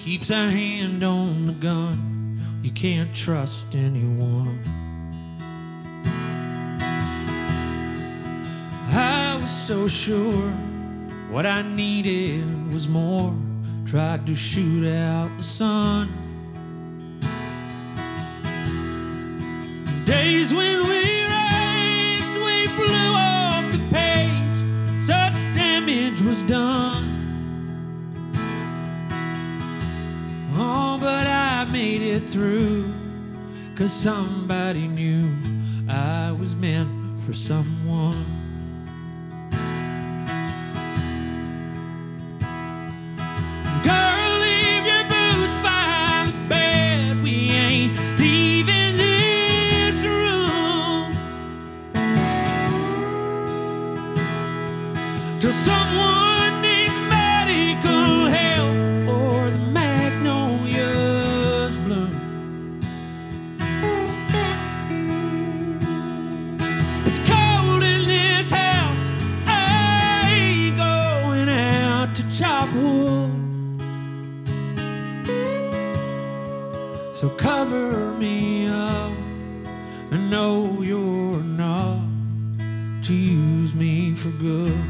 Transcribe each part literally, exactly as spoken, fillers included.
keeps a hand on the gun. You can't trust anyone. I was so sure what I needed was more. Tried to shoot out the sun. Days when we raced, we flew off the page. Such damage was done. Oh, but I made it through, 'cause somebody knew I was meant for someone. Girl, leave your boots by the bed. We ain't leaving this room till someone needs medical help or the magnolias bloom. It's cold in this house. I ain't going out to chop wood. So cover me up and know you're not to use me for good.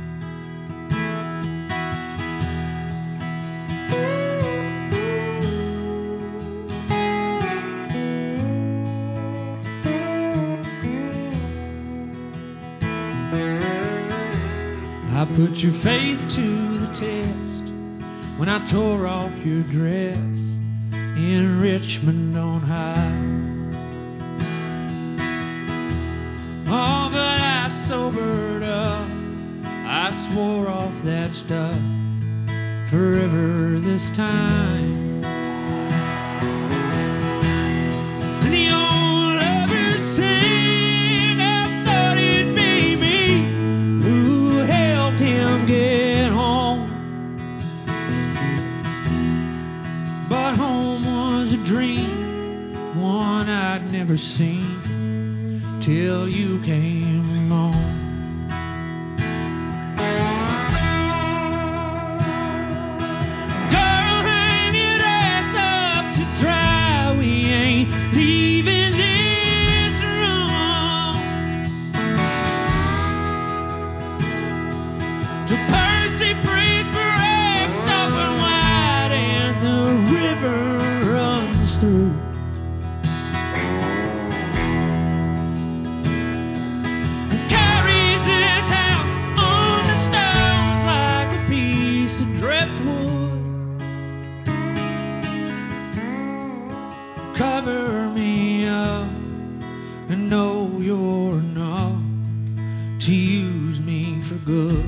I put your faith to the test when I tore off your dress in Richmond on high. Oh, but I sobered up. I swore off that stuff forever this time. And the old lover sang, I thought it'd be me who helped him get home. But home was a dream, one I'd never seen till you came along. Girl, hang your ass up to dry. We ain't leaving this room till Percy Priest breaks open wide and the river runs through. And carries this house on the stones like a piece of driftwood. Cover me up and know you're not to use me for good.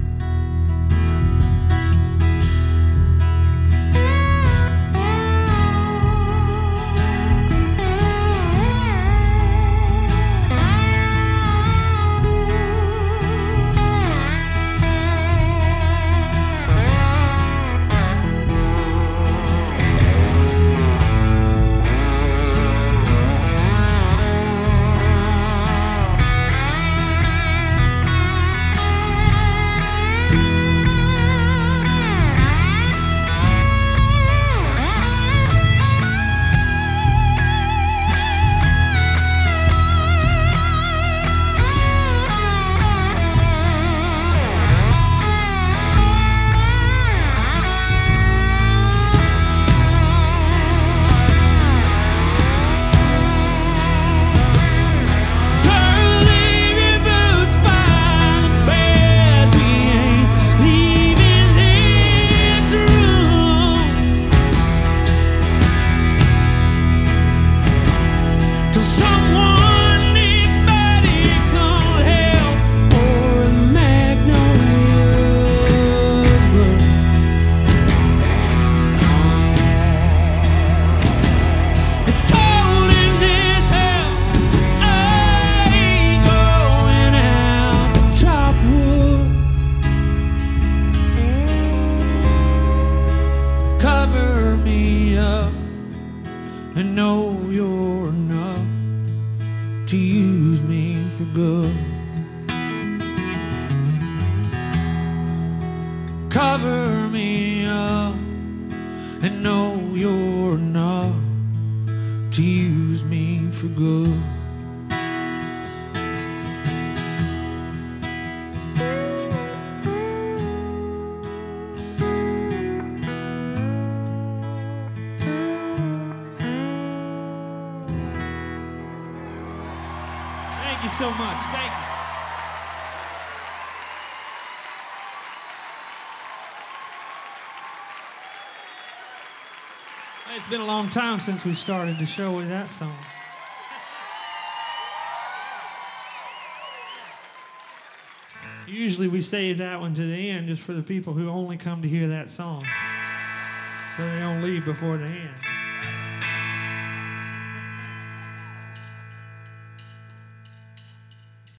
and know you're enough to use me for good. Cover me up and know for good. Thank you so much. Thank you. It's been a long time since we started the show with that song. Usually we save that one to the end just for the people who only come to hear that song, so they don't leave before the end.